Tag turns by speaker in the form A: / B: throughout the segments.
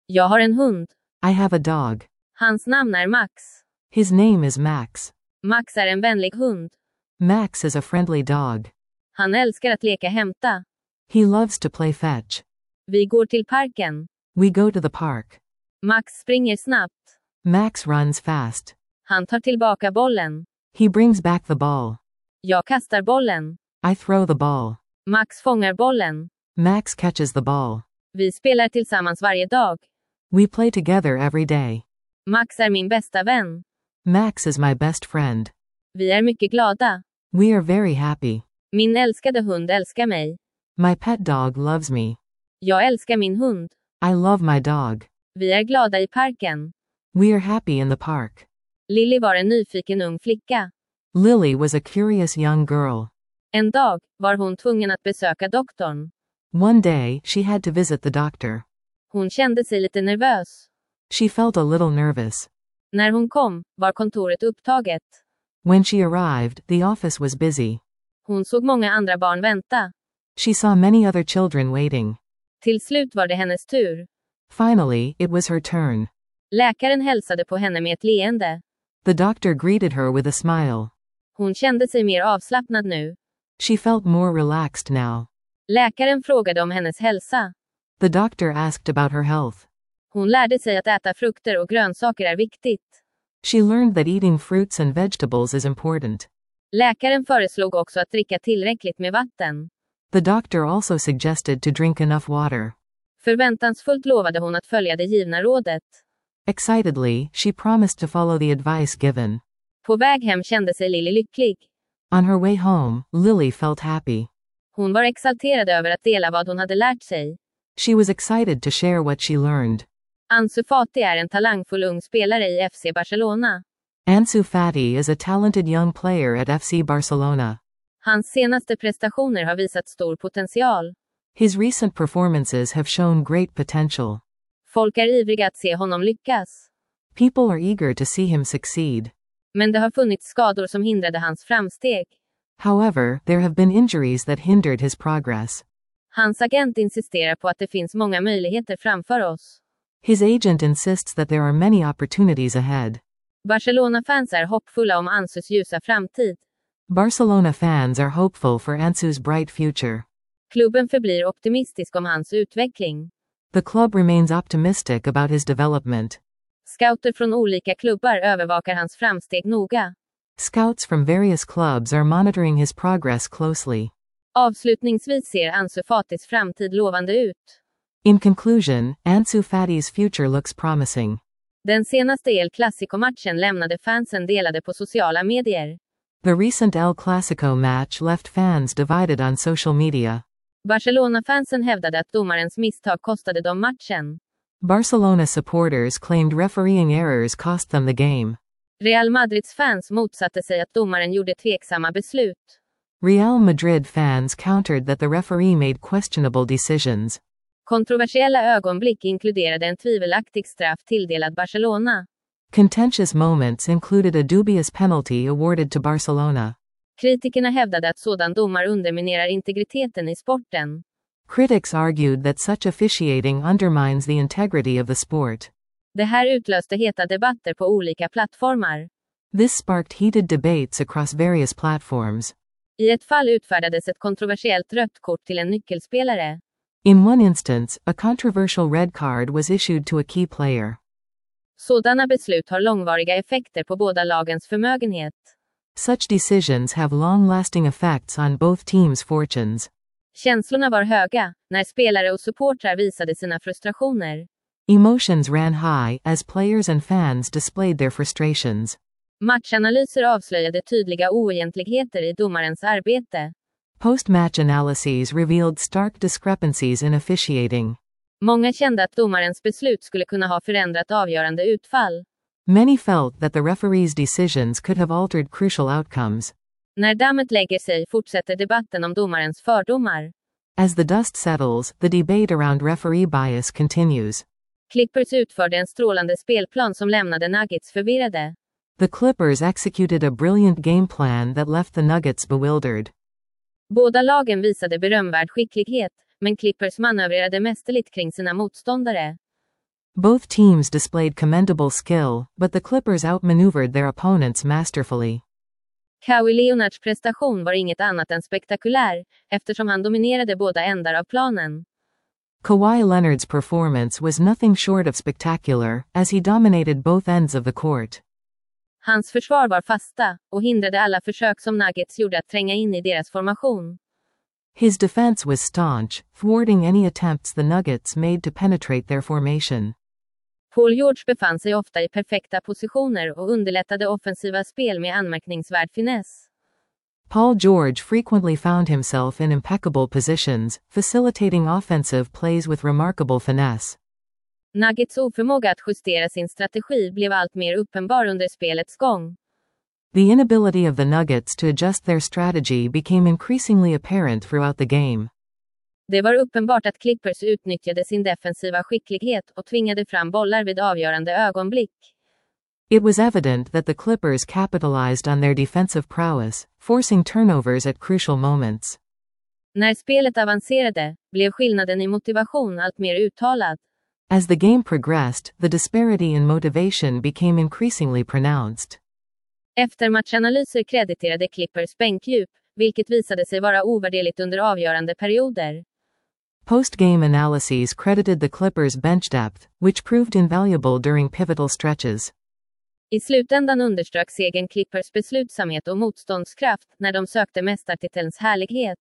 A: Jag har en hund.
B: I have a dog.
A: Hans namn är Max.
B: His name is Max.
A: Max är en vänlig hund.
B: Max is a friendly dog.
A: Han älskar att leka hämta.
B: He loves to play fetch.
A: Vi går till parken.
B: We go to the park.
A: Max springer snabbt.
B: Max runs fast.
A: Han tar tillbaka bollen.
B: He brings back the ball.
A: Jag kastar bollen.
B: I throw the ball.
A: Max fångar bollen.
B: Max catches the ball.
A: Vi spelar tillsammans varje dag.
B: We play together every day.
A: Max är min bästa vän.
B: Max is my best friend.
A: Vi är mycket glada.
B: We are very happy.
A: Min älskade hund älskar mig.
B: My pet dog loves me.
A: Jag älskar min hund.
B: I love my dog.
A: Vi är glada i parken.
B: We are happy in the park.
A: Lily var en nyfiken ung flicka.
B: Lily was a curious young girl.
A: En dag var hon tvungen att besöka doktorn.
B: One day, she had to visit the doctor.
A: Hon kände sig lite nervös.
B: She felt a little nervous.
A: När hon kom var kontoret upptaget.
B: When she arrived, the office was busy.
A: Hon såg många andra barn vänta.
B: She saw many other children waiting.
A: Till slut var det hennes tur.
B: Finally, it was her turn.
A: Läkaren hälsade på henne med ett leende.
B: The doctor greeted her with a smile.
A: Hon kände sig mer avslappnad nu.
B: She felt more relaxed now.
A: Läkaren frågade om hennes hälsa.
B: The doctor asked about her health.
A: Hon lärde sig att äta frukter och grönsaker är viktigt.
B: She learned that eating fruits and vegetables is important.
A: Läkaren föreslog också att dricka tillräckligt med vatten.
B: The doctor also suggested to drink enough water.
A: Förväntansfullt lovade hon att följa det givna rådet.
B: Excitedly, she promised to follow the advice given.
A: På väg hem kände sig Lily lycklig.
B: On her way home, Lily felt happy.
A: Hon var exalterad över att dela vad hon hade lärt sig.
B: She was excited to share what she learned.
A: Ansu Fati är en talangfull ung spelare i FC Barcelona.
B: Ansu Fati is a talented young player at FC Barcelona.
A: Hans senaste prestationer har visat stor potential.
B: His recent performances have shown great potential.
A: Folk är ivriga att se honom lyckas.
B: People are eager to see him succeed.
A: Men det har funnits skador som hindrade hans framsteg.
B: However, there have been injuries that hindered his progress.
A: Hans agent insisterar på att det finns många möjligheter framför oss.
B: His agent insists that there are many opportunities ahead.
A: Barcelona-fans är hoppfulla om Ansus ljusa framtid.
B: Barcelona fans are hopeful for Ansu's bright future.
A: Klubben förblir optimistisk om hans utveckling.
B: The club remains optimistic about his development.
A: Scouter från olika klubbar övervakar hans framsteg noga.
B: Scouts from various clubs are monitoring his progress closely.
A: Avslutningsvis ser Ansu Fatis framtid lovande ut.
B: In conclusion, Ansu Fati's future looks promising.
A: Den senaste El Clasico-matchen lämnade fansen delade på sociala medier.
B: The recent El Clasico match left fans divided on social media.
A: Barcelona-fansen hävdade att domarens misstag kostade dem matchen.
B: Barcelona supporters claimed refereeing errors cost them the game.
A: Real Madrids fans motsatte sig att domaren gjorde tveksamma beslut.
B: Real Madrid fans countered that the referee made questionable decisions.
A: Kontroversiella ögonblick inkluderade en tvivelaktig straff tilldelad Barcelona.
B: Contentious moments included a dubious penalty awarded to Barcelona.
A: Kritikerna hävdade att sådan domar underminerar integriteten i sporten.
B: Critics argued that such officiating undermines the integrity of the sport.
A: Det här utlöste heta debatter på olika plattformar.
B: This sparked heated debates across various platforms.
A: I ett fall utfärdades ett kontroversiellt rött kort till en nyckelspelare.
B: In one instance, a controversial red card was issued to a key player.
A: Sådana beslut har långvariga effekter på båda lagens förmögenhet.
B: Such decisions have long-lasting effects on both teams' fortunes.
A: Känslorna var höga när spelare och supportrar visade sina frustrationer.
B: Emotions ran high as players and fans displayed their frustrations.
A: Matchanalyser avslöjade tydliga oegentligheter i domarens arbete.
B: Post-match analyses revealed stark discrepancies in officiating.
A: Många kände att domarens beslut skulle kunna ha förändrat avgörande utfall.
B: Many felt that the referee's decisions could have altered crucial outcomes.
A: När dammet lägger sig fortsätter debatten om domarens fördomar.
B: As the dust settles, the debate around referee bias continues.
A: Clippers utförde en strålande spelplan som lämnade Nuggets förvirrade.
B: The Clippers executed a brilliant game plan that left the Nuggets bewildered.
A: Båda lagen visade berömvärd skicklighet, men Clippers manövrerade mästerligt kring sina motståndare.
B: Both teams displayed commendable skill, but the Clippers outmaneuvered their opponents masterfully.
A: Kawhi Leonards prestation var inget annat än spektakulär, eftersom han dominerade båda ändar av planen.
B: Kawhi Leonard's performance was nothing short of spectacular, as he dominated both ends of the court.
A: Hans försvar var fasta, och hindrade alla försök som Nuggets gjorde att tränga in i deras formation.
B: His defense was staunch, thwarting any attempts the Nuggets made to penetrate their formation.
A: Paul George befann sig ofta i perfekta positioner och underlättade offensiva spel med anmärkningsvärd finess.
B: Paul George frequently found himself in impeccable positions, facilitating offensive plays with remarkable finesse.
A: Nuggets oförmåga att justera sin strategi blev allt mer uppenbar under spelets gång.
B: The inability of the Nuggets to adjust their strategy became increasingly apparent throughout the game.
A: Det var uppenbart att Clippers utnyttjade sin defensiva skicklighet och tvingade fram bollar vid avgörande ögonblick.
B: It was evident that the Clippers capitalized on their defensive prowess, forcing turnovers at crucial moments.
A: När spelet avancerade, blev skillnaden i motivation allt mer uttalad.
B: As the game progressed, the disparity in motivation became increasingly pronounced.
A: Eftermatchanalyser krediterade Clippers bänkdjup, vilket visade sig vara ovärderligt under avgörande perioder.
B: Post-game analyses credited the Clippers' bench depth, which proved invaluable during pivotal stretches.
A: I slutändan underströk segern Clippers beslutsamhet och motståndskraft när de sökte mästartitelns härlighet.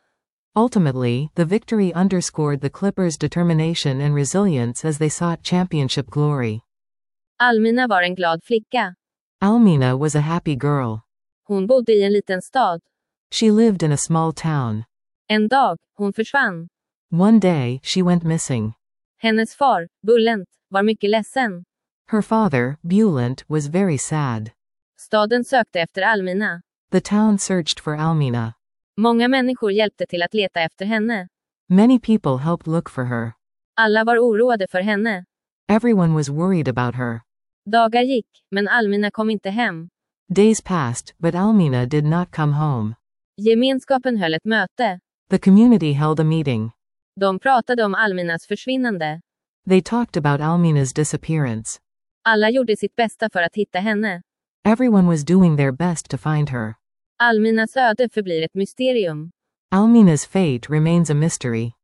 B: Ultimately, the victory underscored the Clippers' determination and resilience as they sought championship glory.
A: Almina var en glad flicka.
B: Almina was a happy girl.
A: Hon bodde i en liten stad.
B: She lived in a small town.
A: En dag, hon försvann.
B: One day, she went missing.
A: Hennes far, Bulent, var mycket ledsen.
B: Her father, Bulent, was very sad.
A: Staden sökte efter Almina.
B: The town searched for Almina.
A: Många människor hjälpte till att leta efter henne.
B: Many people helped look for her.
A: Alla var oroade för henne.
B: Everyone was worried about her.
A: Dagar gick, men Almina kom inte hem.
B: Days passed, but Almina did not come home.
A: Gemenskapen höll ett möte.
B: The community held a meeting.
A: De pratade om Alminas försvinnande.
B: They talked about Almina's disappearance.
A: Alla gjorde sitt bästa för att hitta henne.
B: Everyone was doing their best to find her.
A: Alminas öde förblir ett mysterium.
B: Almina's fate remains a mystery.